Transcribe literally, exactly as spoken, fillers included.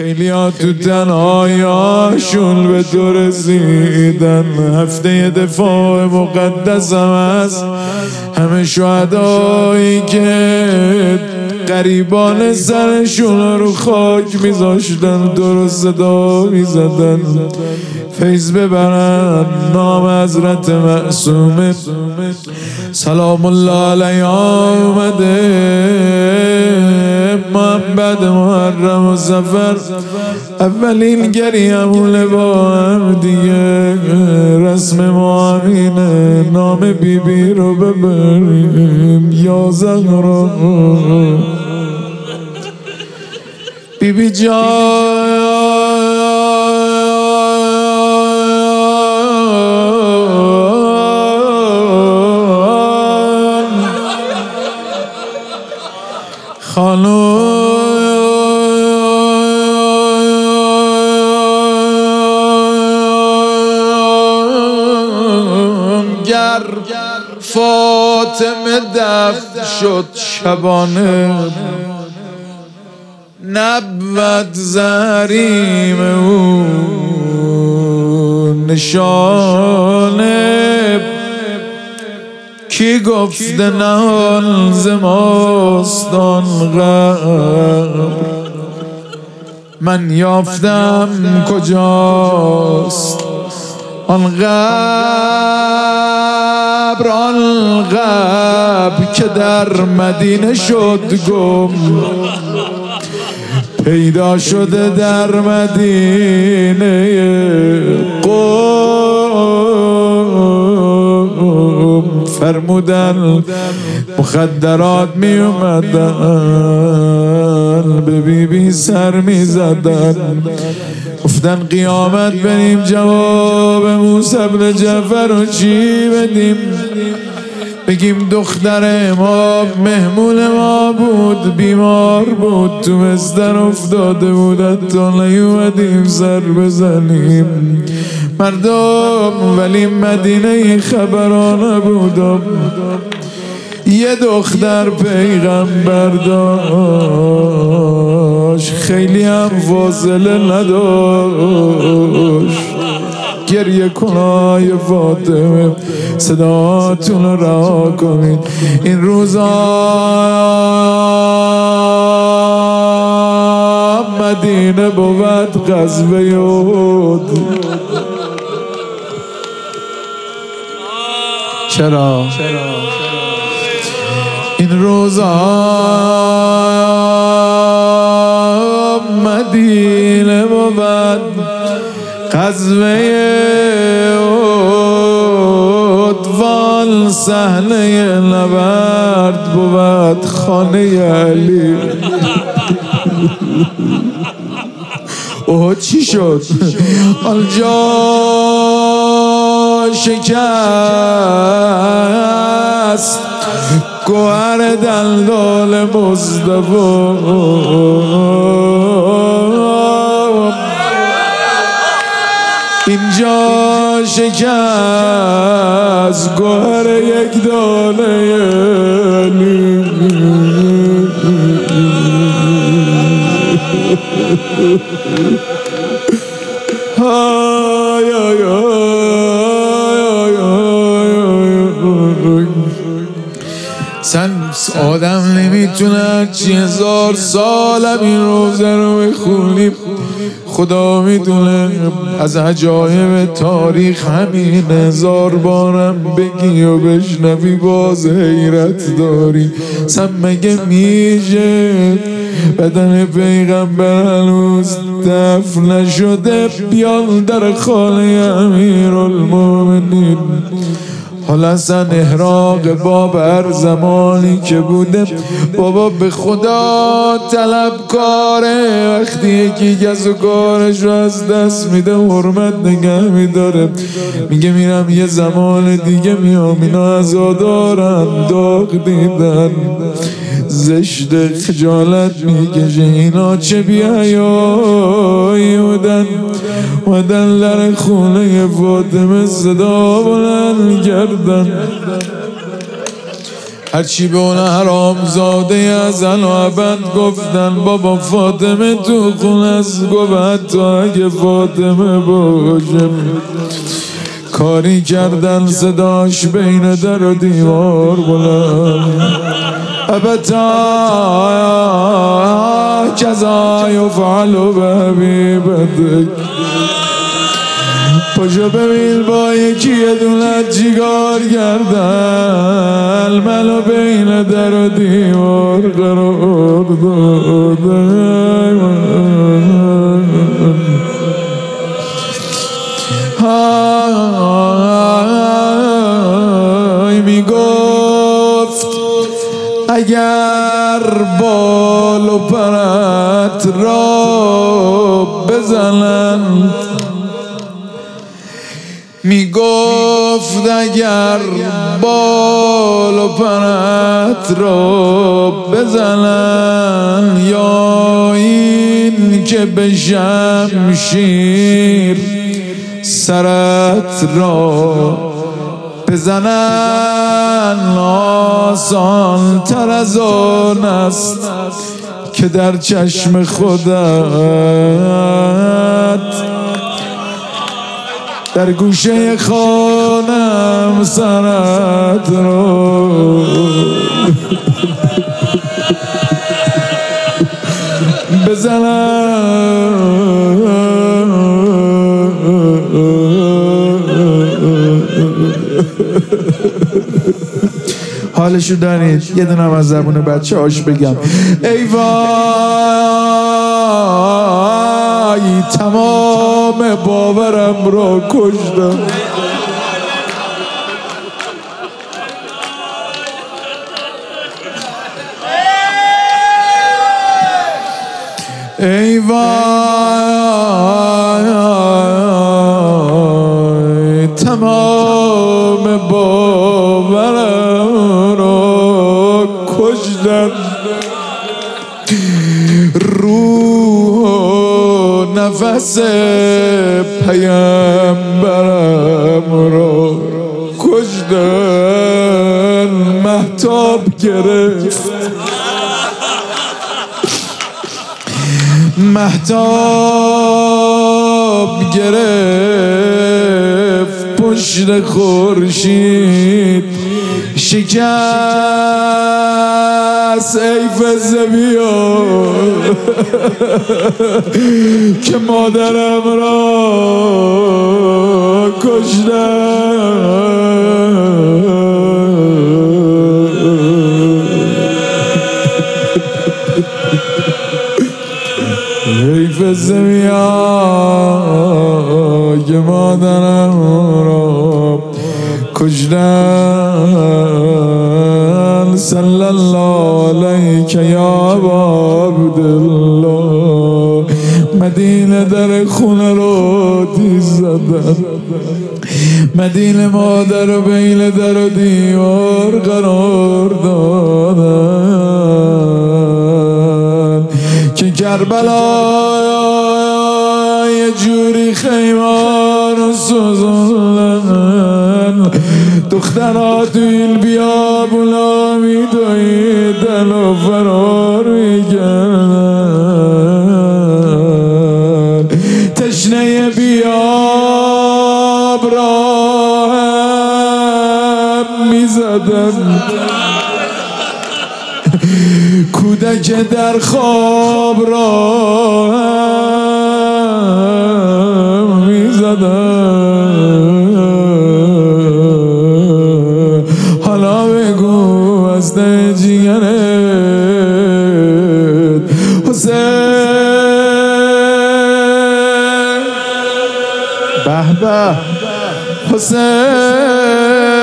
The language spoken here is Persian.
خیلی ها تو تنهاییاشون به تو رسیدن. هفته دفاع مقدس هم هست، همه شهدایی که قریبان سرشون رو خاک میذاشتن تو رو صدا میزدن. فیض ببرن نام حضرت معصومه سلام الله علیه آمده. محمد محرم و سفر اولین گریمونه با هم دیگه. رسم ما همینه نام بی بی رو ببریم یا زهرا بی بی جان. خانم گر فاطمه دفن شد شبانه، نبود زریم او نشانه. کی گفته نهان ز ماست آن غبر، من یافتم کجاست آن غبر. آن غبر که در مدینه شد گم، پیدا شده در مدینه قم. فرمودن مخدرات می اومدن، به بی بی سر می زدن. گفتن قیامت بریم جواب موسی بن جعفر رو چی بدیم؟ بگیم دختر ما مهمون ما بود، بیمار بود، تو بستر افتاده بود، حتی نیومدیم سر بزنیم. مردم ولی مدینه خبرانه بودم، یه دختر پیغمبر داشت، خیلی هم فاصله نداشت. گریه کنای فاطمه صداتون رو رها کنید. این روزا مدینه بود غزوه احد. چرا؟ این روزا مدینه بود غزوه اطفال، صحنه نبرد بود خانه علی. اوه چی شد؟ آنجا شکست گوهر دلدال مصطفی. اینجا شکست گوهر یک دانه علی. های های سن آدم نمیتونه چی هزار سالم این روزه رو بخونیم، خدا میدونه از عجایب تاریخ همین هزار بارم بگی و بشنوی باز حیرت داری. سن مگه میشه بدن پیغمبر هنوز دفن نشده بیان در خانه امیرالمومنین؟ حالا اصلا احراق باب هر زمانی که بوده بابا به خدا طلبکاره. وقتی یکی گز و کارش رو از دست میده حرمت نگه میداره، میگه میرم یه زمان دیگه میام اینا عزادارن داغ دیدن زشت خجالت میکشه اینا چه بیایایی بودن. مدن لر خونه فاطمه صدا بلند کردن هرچی به اون حرام زاده ازل و ابد گفتن بابا فاطمه تو خون از گفت تو اگه فاطمه باشه کاری کردن صداش بین در و دیوار بلند ابتا کذا یفعل بحبیبتک پاشو ببین با یکی یه دونت جیگار کردن منو بین در و دیوار قرار دادن میگفت اگر بال و پرت را بزنند می گفت اگر بال و پرت را بزنن یا این که به شمشیر سرت را بزنن آسان تر از آن است که در چشم خودت در گوشه خانم سرت رو بزنم حالشو دارید یه دونم از زبون بچه هاش بگم ای وای تمام باورم را کشتم ای وای تمام باورم را کشتم روح و نفس پیامبرم را کشتن مهتاب گرفت مهتاب گرفت پشت خورشید شکست ای فزبیا که مادرم را کشتن حیف زمیا که مادرم را کشتن صلی الله علیک یا ابا عبدالله مدینه در خونه رو تیز زدن مدینه مادر رو بین در و دیوار قرار دادن که کربلا یه جوری خیمار رو سوزندن دخترها تو این بیابونا میدویدن و فرار میکردن تشنه بیاب را هم میزدن کودک در خواب را هم میزدن حالا بگو از ده جیگرت حسین به به حسین